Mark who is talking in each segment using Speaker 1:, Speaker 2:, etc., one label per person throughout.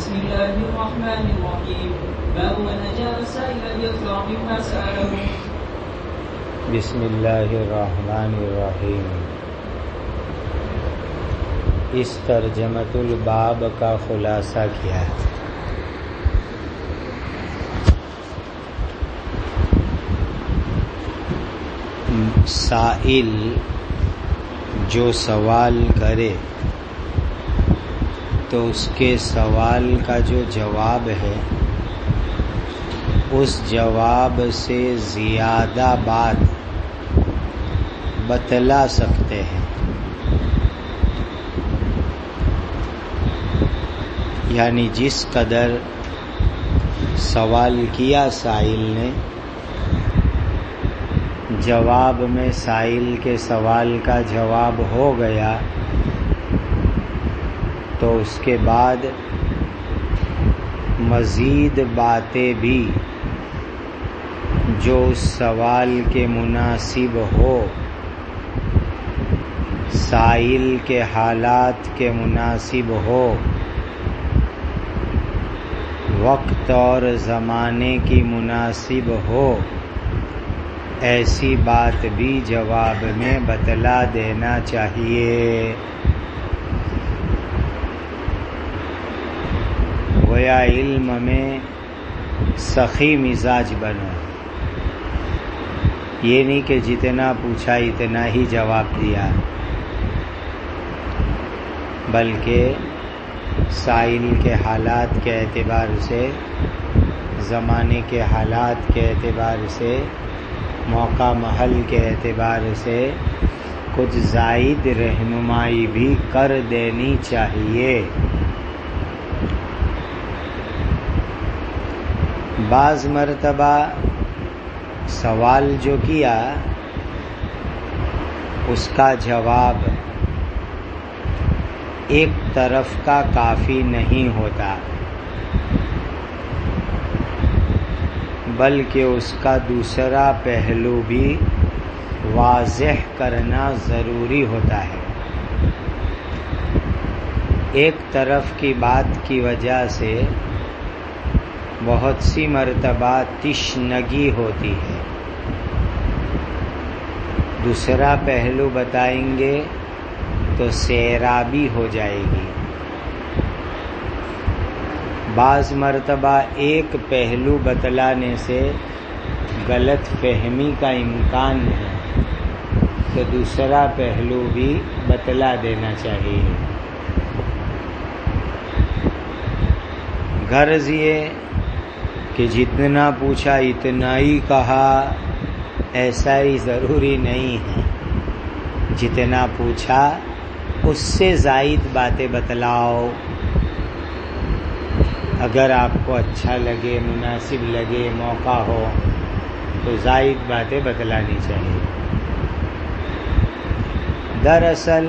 Speaker 1: بسم الله الرحمن الرحيم باب من أجاب السائل ليذكر مما سأله.
Speaker 2: بسم اللہ الرحمن الرحیم. اس ترجمۃ الباب کا خلاصہ کیا ہے؟ سائل جو سوال کرے تو اس کے سوال کا جو جواب ہے اس جواب سے زیادہ بات بتلا سکتے ہیں. یعنی جس قدر سوال کیا سائل نے، جواب میں سائل کے سوال کا جواب ہو گیا تو اس کے بعد مزید باتیں بھی جو اس سوال کے مناسب ہو، سائل کے حالات کے مناسب ہو، وقت اور زمانے کی مناسب ہو، ایسی بات بھی جواب میں بتلا دینا چاہیے. گویا علم میں سخی مزاج بنو، یہ نہیں کہ جتنا پوچھا اتنا ہی جواب دیا، بلکہ سائل کے حالات کے اعتبار سے، زمانے کے حالات کے اعتبار سے، موقع محل کے اعتبار سے کچھ زائد رہنمائی بھی کر دینی چاہیے. بعض مرتبہ سوال جو کیا اس کا جواب ایک طرف کا کافی نہیں ہوتا، بلکہ اس کا دوسرا پہلو بھی واضح کرنا ضروری ہوتا ہے. ایک طرف کی بات کی وجہ سے بہت سی مرتبہ تشنگی ہوتی ہے، دوسرا پہلو بتائیں گے تو سیرابی ہو جائے گی. بعض مرتبہ ایک پہلو بتلانے سے غلط فہمی کا امکان ہے تو دوسرا پہلو بھی بتلا دینا چاہیے. غرض یہ کہ جتنا پوچھا اتنا ہی کہا، ایسا ہی ضروری نہیں ہے. جتنا پوچھا اس سے زائد باتیں بتلاؤ. اگر آپ کو اچھا لگے، مناسب لگے، موقع ہو تو زائد باتیں بتلانی چاہیے. دراصل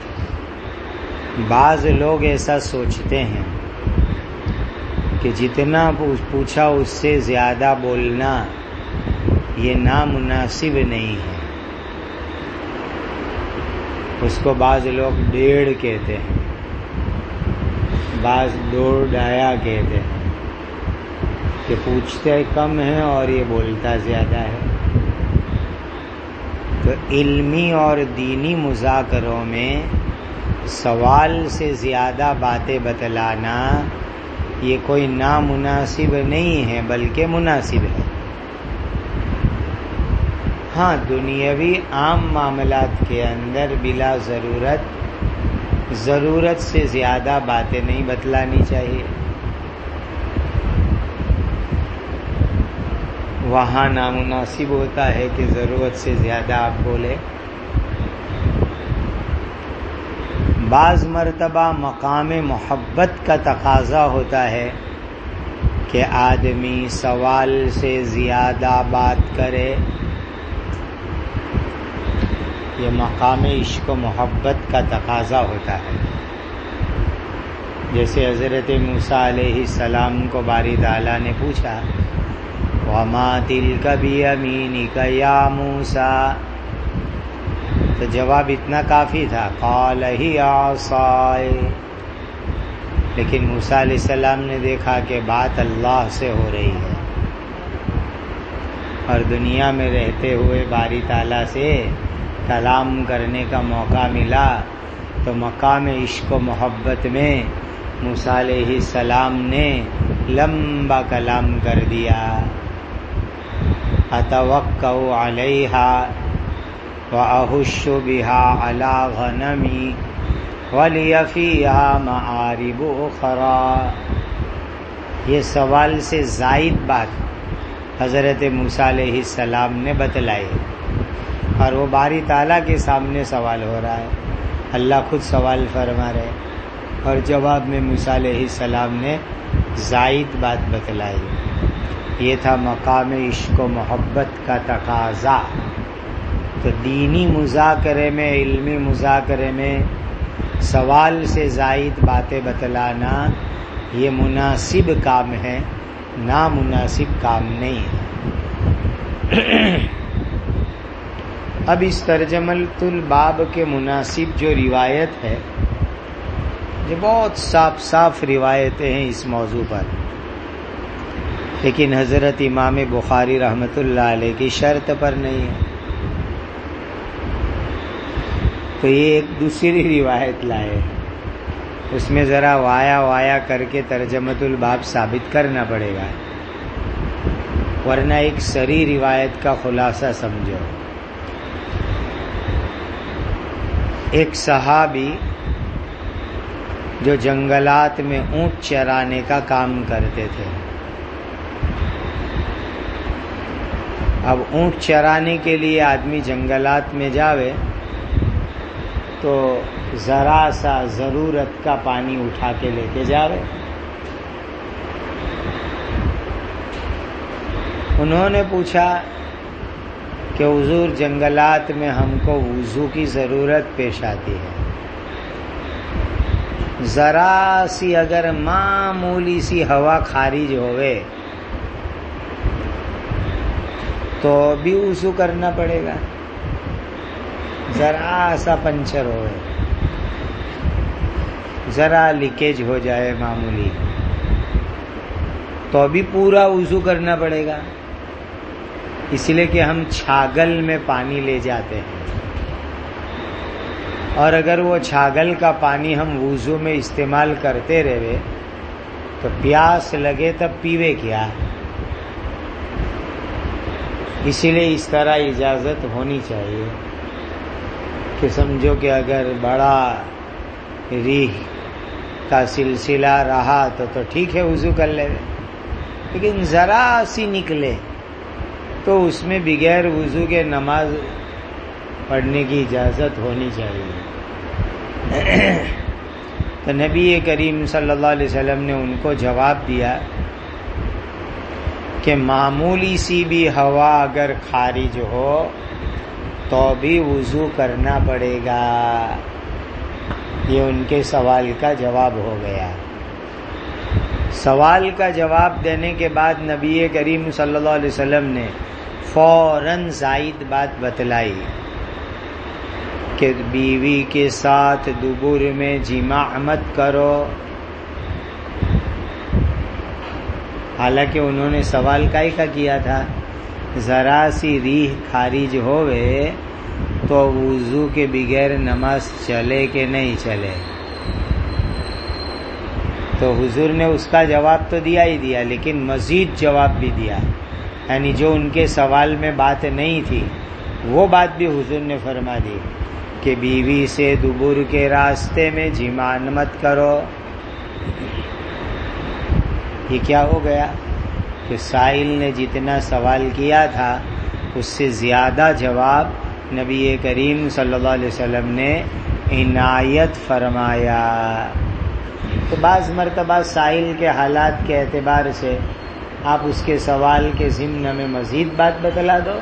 Speaker 2: بعض لوگ ایسا سوچتے ہیں کہ جتنا پوچھا اس سے زیادہ بولنا یہ نامناسب نہیں ہے. اس کو بعض لوگ ڈیڑھ کہتے ہیں، بعض دو ڈایا کہتے ہیں کہ پوچھتے کم ہیں اور یہ بولتا زیادہ ہے. تو علمی اور دینی مذاکروں میں سوال سے زیادہ باتیں بتلانا یہ کوئی نامناسب نہیں ہے بلکہ مناسب ہے. ہاں، دنیاوی عام معاملات کے اندر بلا ضرورت سے زیادہ باتیں نہیں بتلانی چاہیے. وہاں نامناسب ہوتا ہے کہ ضرورت سے زیادہ آپ بولے. بعض مرتبہ مقام محبت کا تقاضا ہوتا ہے کہ آدمی سوال سے زیادہ بات کرے. یہ مقام عشق و محبت کا تقاضا ہوتا ہے. جیسے حضرت موسیٰ علیہ السلام کو باری تعالیٰ نے پوچھا وَمَا تِلْكَ بِيَمِينِكَ يَا مُوسَىٰ، تو جواب اتنا کافی تھا، قَالَ هِيَ عَصَايَ، لیکن موسیٰ علیہ السلام نے دیکھا کہ بات اللہ سے ہو رہی ہے، اور دنیا میں رہتے ہوئے باری تعالیٰ سے کلام کرنے کا موقع ملا تو مقام عشق و محبت میں موسیٰ علیہ السلام نے لمبا کلام کر دیا. اتوکأ علیہا وأہش بہا علی غنمی ولی فیہا معارب اخری. یہ سوال سے زائد بات حضرت موسیٰ علیہ السلام نے بتلائی، اور وہ باری تعالیٰ کے سامنے سوال ہو رہا ہے، اللہ خود سوال فرما رہے، اور جواب میں موسیٰ علیہ السلام نے زائد بات بتلائی. یہ تھا مقام عشق و محبت کا تقاضا. تو دینی مذاکرے میں، علمی مذاکرے میں سوال سے زائد باتیں بتلانا یہ مناسب کام ہے، نامناسب کام نہیں ہے. اب اس ترجمۃ الباب کے مناسب جو روایت ہے، جو بہت صاف صاف روایتیں ہیں اس موضوع پر، لیکن حضرت امام بخاری رحمۃ اللہ علیہ کی شرط پر نہیں ہے، تو یہ ایک دوسری روایت لائے، اس میں ذرا وایا کر کے ترجمۃ الباب ثابت کرنا پڑے گا، ورنہ ایک سری روایت کا خلاصہ سمجھو. ایک صحابی جو جنگلات میں اونٹ چرانے کا کام کرتے تھے. اب اونٹ چرانے کے لیے آدمی جنگلات میں جاوے تو ذرا سا ضرورت کا پانی اٹھا کے لے کے جاوے. انہوں نے پوچھا کہ حضور جنگلات میں ہم کو وضو کی ضرورت پیش آتی ہے، ذرا سی اگر معمولی سی ہوا خارج ہوئے تو بھی وضو کرنا پڑے گا، ذرا سا پنچر ہوئے، ذرا لیکیج ہو جائے معمولی تو بھی پورا وضو کرنا پڑے گا. اس لیے کہ ہم چھاگل میں پانی لے جاتے ہیں، اور اگر وہ چھاگل کا پانی ہم وضو میں استعمال کرتے رہے تو پیاس لگے تب پیوے کیا. اسی لیے اس طرح اجازت ہونی چاہیے کہ سمجھو کہ اگر بڑا ریح کا سلسلہ رہا تو ٹھیک ہے وضو کر لے، لیکن ذرا سی نکلے تو اس میں بغیر وضو کے نماز پڑھنے کی اجازت ہونی چاہیے. تو نبی کریم صلی اللہ علیہ وسلم نے ان کو جواب دیا کہ معمولی سی بھی ہوا اگر خارج ہو تو بھی وضو کرنا پڑے گا. یہ ان کے سوال کا جواب ہو گیا. سوال کا جواب دینے کے بعد نبی کریم صلی اللہ علیہ وسلم نے فوراً زائد بات بتلائی کہ بیوی کے ساتھ دبر میں جماع مت کرو. حالانکہ انہوں نے سوال کائی کا کیا تھا، ذرا سی ریح خارج ہوئے تو وضو کے بغیر نماز چلے کہ نہیں چلے. تو حضور نے اس کا جواب تو دیا ہی دیا، لیکن مزید جواب بھی دیا، یعنی جو ان کے سوال میں بات نہیں تھی وہ بات بھی حضور نے فرما دی کہ بیوی سے دبر کے راستے میں جماع مت کرو. یہ کیا ہو گیا کہ سائل نے جتنا سوال کیا تھا اس سے زیادہ جواب نبی کریم صلی اللہ علیہ وسلم نے عنایت فرمایا. تو بعض مرتبہ سائل کے حالات کے اعتبار سے آپ اس کے سوال کے ضمن میں مزید بات بتلا دو،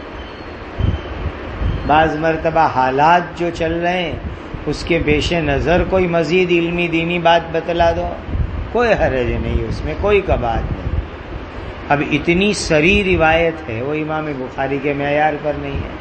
Speaker 2: بعض مرتبہ حالات جو چل رہے ہیں اس کے پیش نظر کوئی مزید علمی دینی بات بتلا دو، کوئی حرج نہیں، اس میں کوئی کباہت نہیں. اب اتنی سری روایت ہے وہ امام بخاری کے معیار پر نہیں ہے.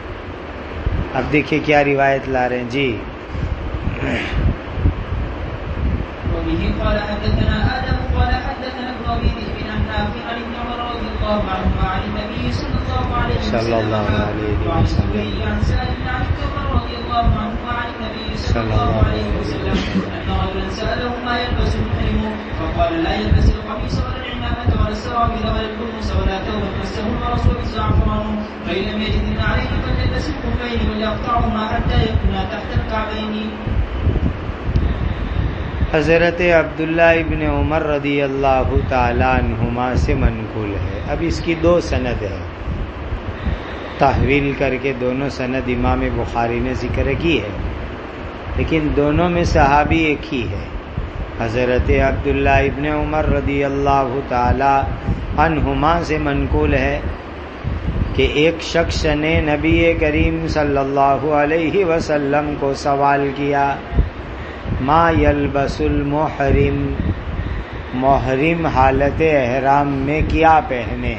Speaker 2: اب دیکھیے کیا روایت لا رہے ہیں جی.
Speaker 1: به قال حدثنا آدم قال حدثنا ابن أبي ذئب عن نافع عن ابن عمر رضي الله عنه وعن النبي صلى الله عليه وسلم وعن الزبير عن سالم عن ابن عمر رضي الله عنه وعن النبي صلى الله عليه وسلم أن رجلا سأله ما يلبس المحرم فقال لا يلبس القميص ولا العمامة ولا السراويل ولا البرنس ولا ثوبا مسه المرس بالزعفران فإن لم يجد عليه فليلبس الخفين وليقطعهما حتى يكونا تحت الكعبين.
Speaker 2: حضرت عبداللہ ابن عمر رضی اللہ تعالیٰ عنہما سے منقول ہے. اب اس کی دو سند ہے، تحویل کر کے دونوں سند امام بخاری نے ذکر کی ہے، لیکن دونوں میں صحابی ایک ہی ہے. حضرت عبداللہ ابن عمر رضی اللہ تعالیٰ عنہما سے منقول ہے کہ ایک شخص نے نبی کریم صلی اللہ علیہ وسلم کو سوال کیا، ما یلبس المحرم، محرم حالت احرام میں کیا پہنے،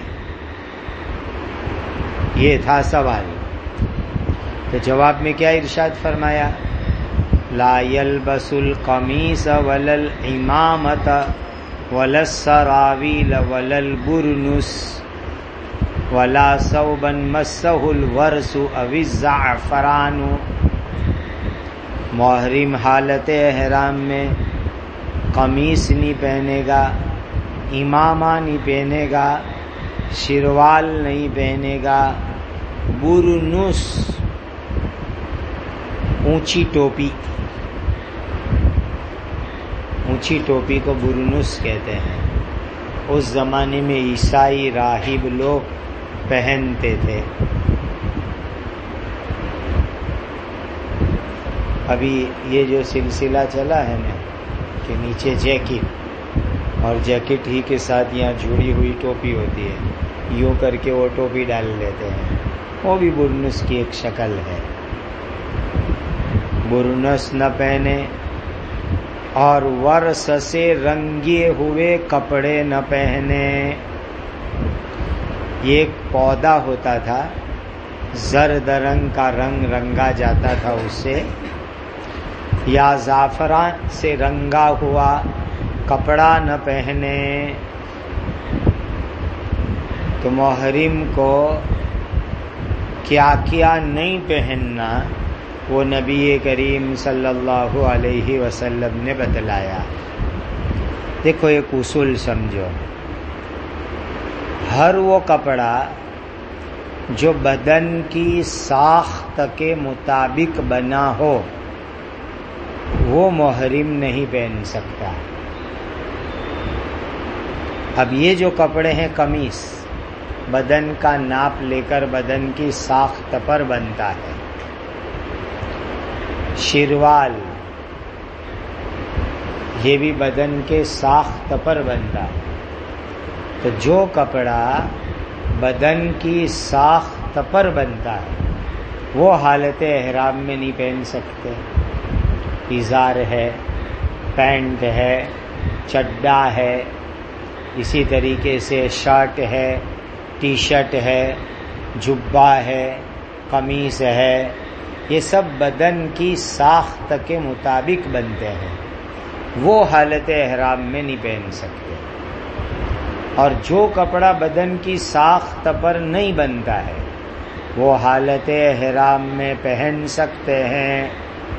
Speaker 2: یہ تھا سوال. تو جواب میں کیا ارشاد فرمایا، لا یلبس القمیص ولا الامامۃ ولا السراویل ولا البرنس ولا ثوبا مسہ الورس او الزعفران. محرم حالت احرام میں قمیص نہیں پہنے گا، امامہ نہیں پہنے گا، شروال نہیں پہنے گا، برنس اونچی ٹوپی، اونچی ٹوپی کو برنس کہتے ہیں. اس زمانے میں عیسائی راہب لوگ پہنتے تھے. ابھی یہ جو سلسلہ چلا ہے نا کہ نیچے جیکٹ اور جیکٹ ہی کے ساتھ یہاں جڑی ہوئی ٹوپی ہوتی ہے، یوں کر کے وہ ٹوپی ڈال لیتے ہیں، وہ بھی برنس کی ایک شکل ہے. برنس نہ پہنے اور ورس سے رنگے ہوئے کپڑے نہ پہنے. یہ ایک پودا ہوتا تھا، زرد رنگ کا رنگ رنگا جاتا تھا اس سے، یا زعفران سے رنگا ہوا کپڑا نہ پہنے. تو محرم کو کیا کیا نہیں پہننا وہ نبی کریم صلی اللہ علیہ وسلم نے بتلایا. دیکھو ایک اصول سمجھو، ہر وہ کپڑا جو بدن کی ساخت کے مطابق بنا ہو وہ محرم نہیں پہن سکتا. اب یہ جو کپڑے ہیں قمیص بدن کا ناپ لے کر بدن کی ساخت پر بنتا ہے، شروال یہ بھی بدن کے ساخت پر بنتا ہے. تو جو کپڑا بدن کی ساخت پر بنتا ہے وہ حالت احرام میں نہیں پہن سکتے. ازار ہے، پینٹ ہے، چڈا ہے، اسی طریقے سے شرٹ ہے، ٹی شرٹ ہے، جبہ ہے، قمیص ہے، یہ سب بدن کی ساخت کے مطابق بنتے ہیں، وہ حالت احرام میں نہیں پہن سکتے. اور جو کپڑا بدن کی ساخت پر نہیں بنتا ہے وہ حالت احرام میں پہن سکتے ہیں.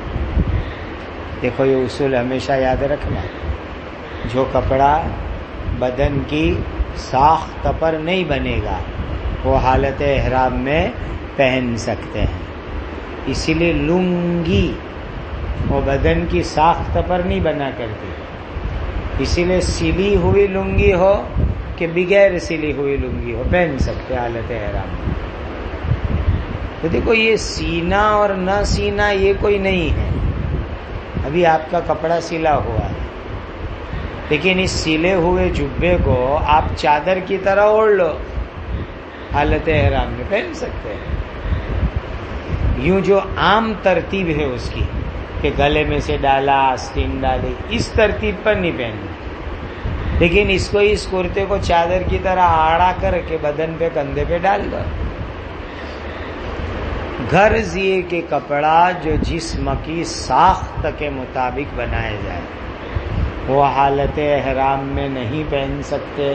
Speaker 2: دیکھو یہ اصول ہمیشہ یاد رکھنا، جو کپڑا بدن کی ساخت پر نہیں بنے گا وہ حالت احرام میں پہن سکتے ہیں. اسی لیے لنگی وہ بدن کی ساخت پر نہیں بنا کرتی، اسی لیے سلی ہوئی لنگی ہو کہ بغیر سلی ہوئی لنگی ہو پہن سکتے حالت احرام میں. تو دیکھو یہ سینا اور نہ سینا یہ کوئی نہیں ہے. ابھی آپ کا کپڑا سلا ہوا ہے لیکن اس سلے ہوئے جبے کو آپ چادر کی طرح اوڑھ لو، حالت احرام میں پہن سکتے ہیں. یوں جو عام ترتیب ہے اس کی کہ گلے میں سے ڈالا، آستین ڈالی، اس ترتیب پر نہیں پہننا، لیکن اس کو اس کرتے کو چادر کی طرح آڑا کر کے بدن پہ کندھے پہ ڈال دو. غرض یہ کہ کپڑا جو جسم کی ساخت کے مطابق بنایا جائے وہ حالت احرام میں نہیں پہن سکتے.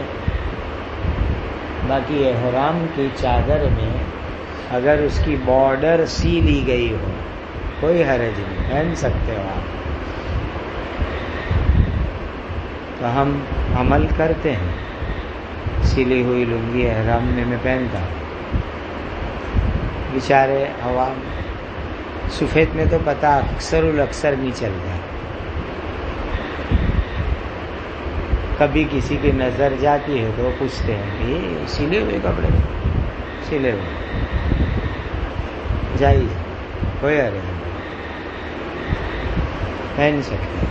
Speaker 2: باقی احرام کی چادر میں اگر اس کی بارڈر سی لی گئی ہو کوئی حرج نہیں، پہن سکتے ہو آپ. تو ہم عمل کرتے ہیں. سلی ہوئی لنگی احرام میں پہنتا ہوں. بیچارے عوام سفید میں تو پتہ اکثر الاکثر نہیں چلتا. کبھی کسی کی نظر جاتی ہے تو پوچھتے ہیں کہ یہ سلے ہوئے کپڑے، سلے ہوئے جائیے، کوئی حرج نہیں، پہن سکتے.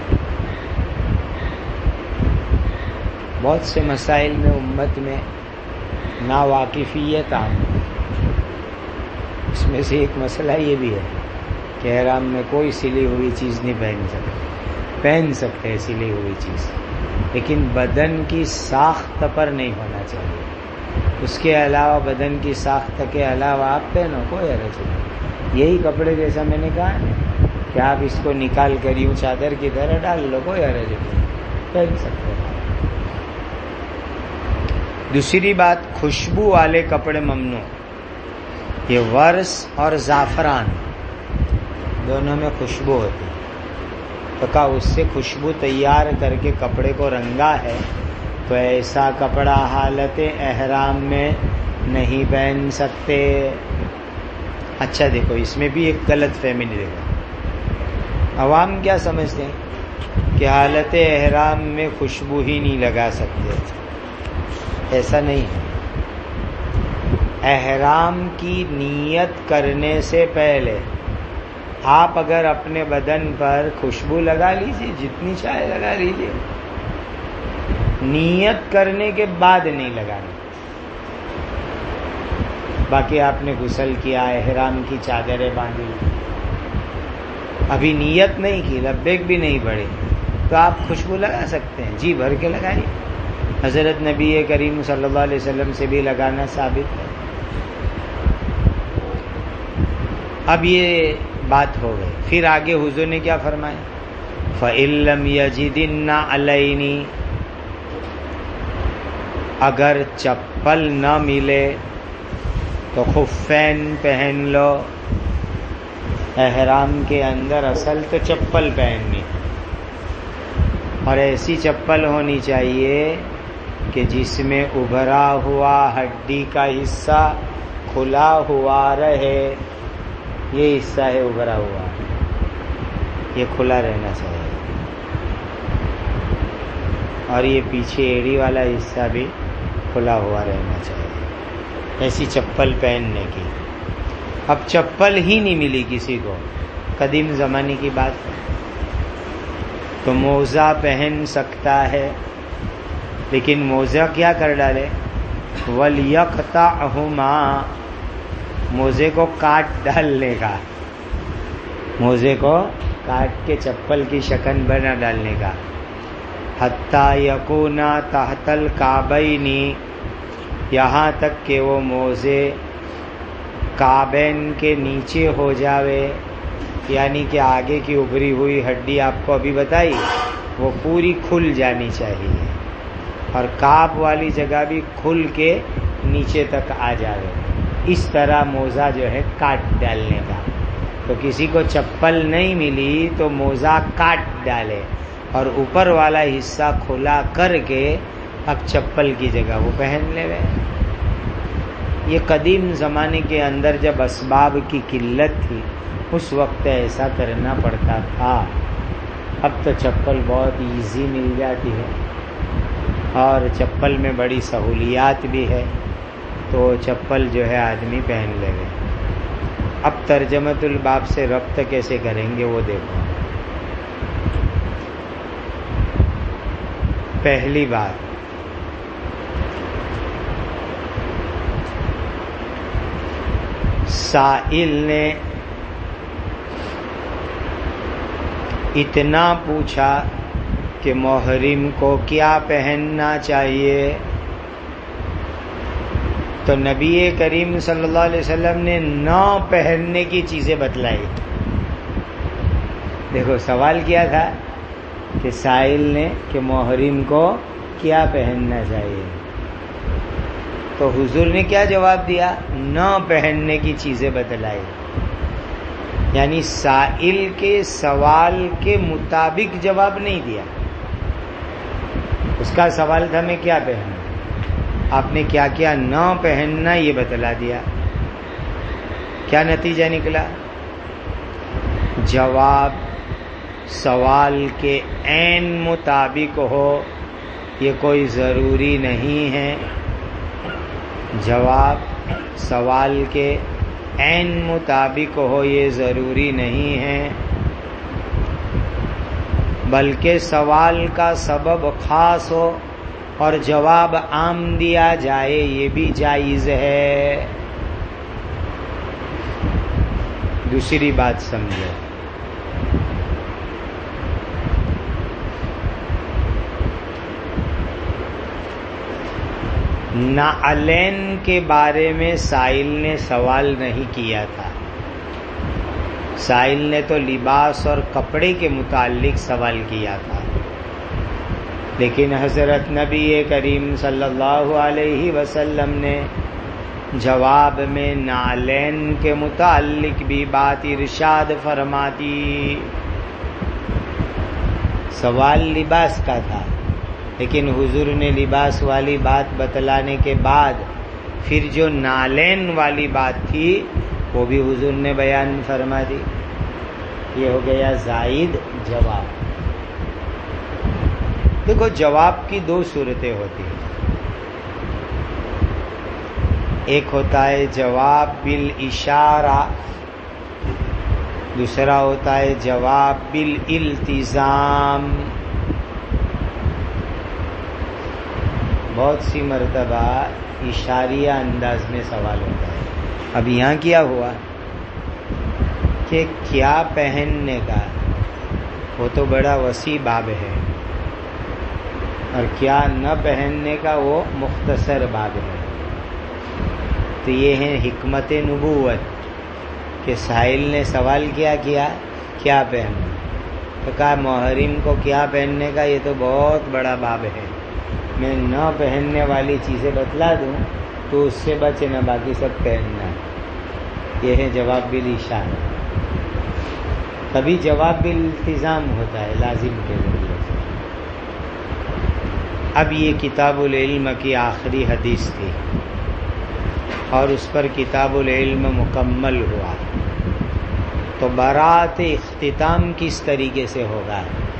Speaker 2: بہت سے مسائل میں امت میں ناواقفیت عام ہے. اس میں سے ایک مسئلہ یہ بھی ہے کہ احرام میں کوئی سلی ہوئی چیز نہیں پہن سکتے. پہن سکتے ہیں سلی ہوئی چیز، لیکن بدن کی ساخت پر نہیں ہونا چاہیے. اس کے علاوہ بدن کی ساخت کے علاوہ آپ پہنو، کوئی حرج نہیں. یہی کپڑے جیسا میں نے کہا نا کہ آپ اس کو نکال کر یوں چادر کی طرح ڈال لو، کوئی حرج نہیں، پہن سکتے ہیں. دوسری بات، خوشبو والے کپڑے ممنوع. یہ ورس اور زعفران دونوں میں خوشبو ہوتی ہے. تو کہا اس سے خوشبو تیار کر کے کپڑے کو رنگا ہے تو ایسا کپڑا حالت احرام میں نہیں پہن سکتے. اچھا دیکھو، اس میں بھی ایک غلط فہمی دے گا. عوام کیا سمجھتے ہیں کہ حالت احرام میں خوشبو ہی نہیں لگا سکتے. ایسا نہیں ہے. احرام کی نیت کرنے سے پہلے آپ اگر اپنے بدن پر خوشبو لگا لیجیے، جتنی چاہے لگا لیجیے، نیت کرنے کے بعد نہیں لگانا. باقی آپ نے غسل کیا، احرام کی چادریں باندھی، ابھی نیت نہیں کی، لبیک بھی نہیں پڑی، تو آپ خوشبو لگا سکتے ہیں. جی بھر کے لگائیے. حضرت نبی کریم صلی اللہ علیہ وسلم سے بھی لگانا ثابت ہے. اب یہ بات ہو گئی. پھر آگے حضور نے کیا فرمایا؟ فَإِن لَّمْ يَجِدِ النَّعْلَيْنِ، اگر چپل نہ ملے تو خفین پہن لو. احرام کے اندر اصل تو چپل پہننی، اور ایسی چپل ہونی چاہیے کہ جس میں ابھرا ہوا ہڈی کا حصہ کھلا ہوا رہے. یہ حصہ ہے ابھرا ہوا، یہ کھلا رہنا چاہیے، اور یہ پیچھے ایڑی والا حصہ بھی کھلا ہوا رہنا چاہیے. ایسی چپل پہننے کی. اب چپل ہی نہیں ملی کسی کو، قدیم زمانے کی بات ہے، تو موزہ پہن سکتا ہے. لیکن موزہ کیا کر ڈالے؟ وَلْيَقْطَعْهُمَا، موزے کو کاٹ ڈالنے کا، موزے کو کاٹ کے چپل کی شکل بنا ڈالنے کا. حَتَّى يَكُونَ تَحْتَ الْكَعْبَيْنِ، یہاں تک کہ وہ موزے کعبین کے نیچے ہو جاوے. یعنی کہ آگے کی ابھری ہوئی ہڈی آپ کو ابھی بتائی وہ پوری کھل جانی چاہیے، اور کعب والی جگہ بھی کھل کے نیچے تک آ جاوے. اس طرح موزہ جو ہے کاٹ ڈالنے کا. تو کسی کو چپل نہیں ملی تو موزہ کاٹ ڈالے اور اوپر والا حصہ کھلا کر کے اب چپل کی جگہ وہ پہن لے گئے. یہ قدیم زمانے کے اندر جب اسباب کی قلت تھی اس وقت ایسا کرنا پڑتا تھا. اب تو چپل بہت ایزی مل جاتی ہے اور چپل میں بڑی سہولیات بھی ہے، تو چپل جو ہے آدمی پہن لے گا. اب ترجمۃ الباب سے ربط کیسے کریں گے وہ دیکھو. پہلی بات، سائل نے اتنا پوچھا کہ محرم کو کیا پہننا چاہیے، تو نبی کریم صلی اللہ علیہ وسلم نے نہ پہننے کی چیزیں بتلائی. دیکھو سوال کیا تھا کہ سائل نے کہ محرم کو کیا پہننا چاہیے، تو حضور نے کیا جواب دیا؟ نہ پہننے کی چیزیں بتلائی، یعنی سائل کے سوال کے مطابق جواب نہیں دیا۔ اس کا سوال تھا میں کیا پہنوں، آپ نے کیا کیا نہ پہننا یہ بتلا دیا۔ کیا نتیجہ نکلا؟ جواب سوال کے عین مطابق ہو یہ کوئی ضروری نہیں ہے، جواب سوال کے عین مطابق ہو یہ ضروری نہیں ہے، بلکہ سوال کا سبب خاص ہو اور جواب عام دیا جائے یہ بھی جائز ہے۔ دوسری بات سمجھو، نعلین کے بارے میں سائل نے سوال نہیں کیا تھا، سائل نے تو لباس اور کپڑے کے متعلق سوال کیا تھا، لیکن حضرت نبی کریم صلی اللہ علیہ وسلم نے جواب میں نعلین کے متعلق بھی بات ارشاد فرما دی۔ سوال لباس کا تھا، لیکن حضور نے لباس والی بات بتلانے کے بعد پھر جو نعلین والی بات تھی وہ بھی حضور نے بیان فرما دی۔ یہ ہو گیا زائد جواب۔ دیکھو جواب کی دو صورتیں ہوتی ہیں، ایک ہوتا ہے جواب بالاشارہ، دوسرا ہوتا ہے جواب بالالتزام۔ بہت سی مرتبہ اشاریہ انداز میں سوال ہوتا ہے۔ اب یہاں کیا ہوا کہ کیا پہننے کا وہ تو بڑا وسیع باب ہے، اور کیا نہ پہننے کا وہ مختصر باب ہے۔ تو یہ ہے حکمت نبوت کہ سائل نے سوال کیا پہننا، تو کہا محرم کو کیا پہننے کا یہ تو بہت بڑا باب ہے، میں نہ پہننے والی چیزیں بتلا دوں تو اس سے بچے نہ، باقی سب پہننا۔ یہ ہے جواب بالاشارہ۔ کبھی جواب بالالتزام ہوتا ہے لازم کے ذریعے سے۔ اب یہ کتاب العلم کی آخری حدیث تھی اور اس پر کتاب العلم مکمل ہوا، تو برات اختتام کس طریقے سے ہوگا؟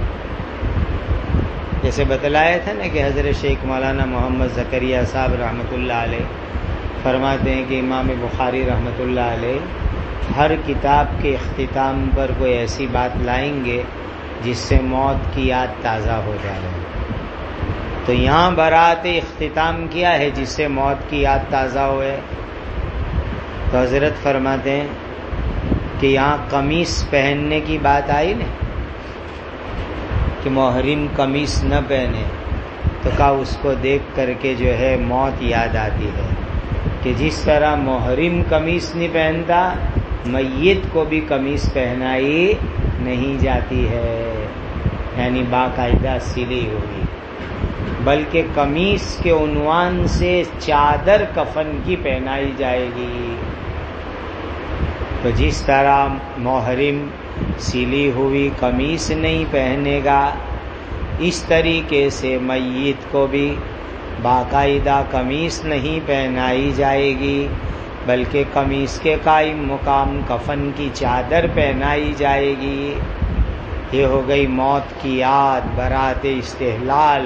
Speaker 2: جیسے بتلایا تھا نا کہ حضرت شیخ مولانا محمد زکریا صاحب رحمۃ اللہ علیہ فرماتے ہیں کہ امام بخاری رحمۃ اللہ علیہ ہر کتاب کے اختتام پر کوئی ایسی بات لائیں گے جس سے موت کی یاد تازہ ہو جائے۔ تو یہاں برات اختتام کیا ہے جس سے موت کی یاد تازہ ہوئے؟ تو حضرت فرماتے ہیں کہ یہاں قمیص پہننے کی بات آئی نا، کہ محرم قمیص نہ پہنے، تو کہا اس کو دیکھ کر کے جو ہے موت یاد آتی ہے، کہ جس طرح محرم قمیص نہیں پہنتا میت کو بھی قمیص پہنائی نہیں جاتی ہے، یعنی باقاعدہ سلی ہوئی، بلکہ قمیص کے عنوان سے چادر کفن کی پہنائی جائے گی۔ تو جس طرح محرم سلی ہوئی قمیص نہیں پہنے گا، اس طریقے سے میت کو بھی باقاعدہ قمیص نہیں پہنائی جائے گی، بلکہ قمیص کے قائم مقام کفن کی چادر پہنائی جائے گی۔ یہ ہو گئی موت کی یاد، برات استحلال۔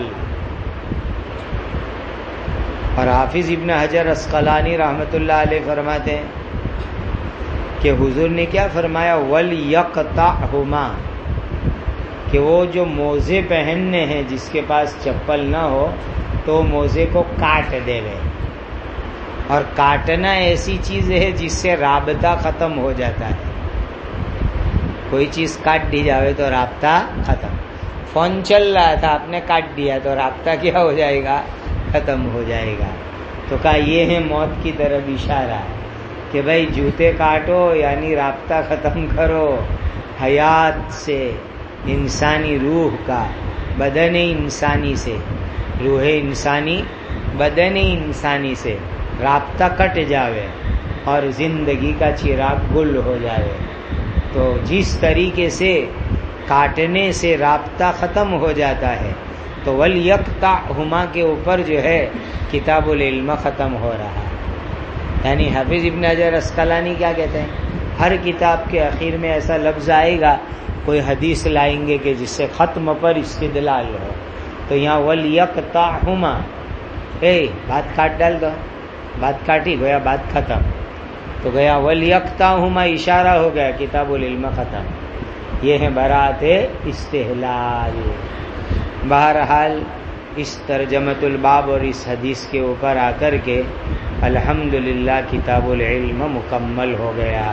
Speaker 2: اور حافظ ابن حجر عسقلانی رحمۃ اللہ علیہ فرماتے ہیں کہ حضور نے کیا فرمایا؟ وَلْيَقْطَعْهُمَا، کہ وہ جو موزے پہننے ہیں جس کے پاس چپل نہ ہو تو موزے کو کاٹ دے گئے۔ اور کاٹنا ایسی چیز ہے جس سے رابطہ ختم ہو جاتا ہے، کوئی چیز کاٹ دی جاوے تو رابطہ ختم۔ فون چل رہا تھا، آپ نے کاٹ دیا تو رابطہ کیا ہو جائے گا؟ ختم ہو جائے گا۔ تو کہا یہ ہے موت کی طرف اشارہ کہ بھائی جوتے کاٹو، یعنی رابطہ ختم کرو حیات سے، انسانی روح کا بدن انسانی سے، روح انسانی بدن انسانی سے رابطہ کٹ جاوے اور زندگی کا چراغ گل ہو جائے. تو جس طریقے سے کاٹنے سے رابطہ ختم ہو جاتا ہے تو وَلْيَقْطَعْهُمَا کے اوپر جو ہے کتاب العلم ختم ہو رہا ہے. یعنی حافظ ابن حجر عسقلانی کیا کہتے ہیں، ہر کتاب کے آخر میں ایسا لفظ آئے گا، کوئی حدیث لائیں گے کہ جس سے ختم پر استدلال ہو، تو یہاں وَلْيَقْطَعْهُمَا، بات کاٹ ڈال دو، بات کاٹی گویا بات ختم، تو گیا وَلْيَقْطَعْهُمَا اشارہ ہو گیا کتاب العلم ختم. یہ ہے برات استحلال. بہرحال اس ترجمۃ الباب اور اس حدیث کے اوپر آ کر کے الحمدللہ کتاب العلم مکمل ہو گیا.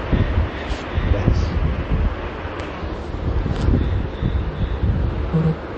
Speaker 2: بس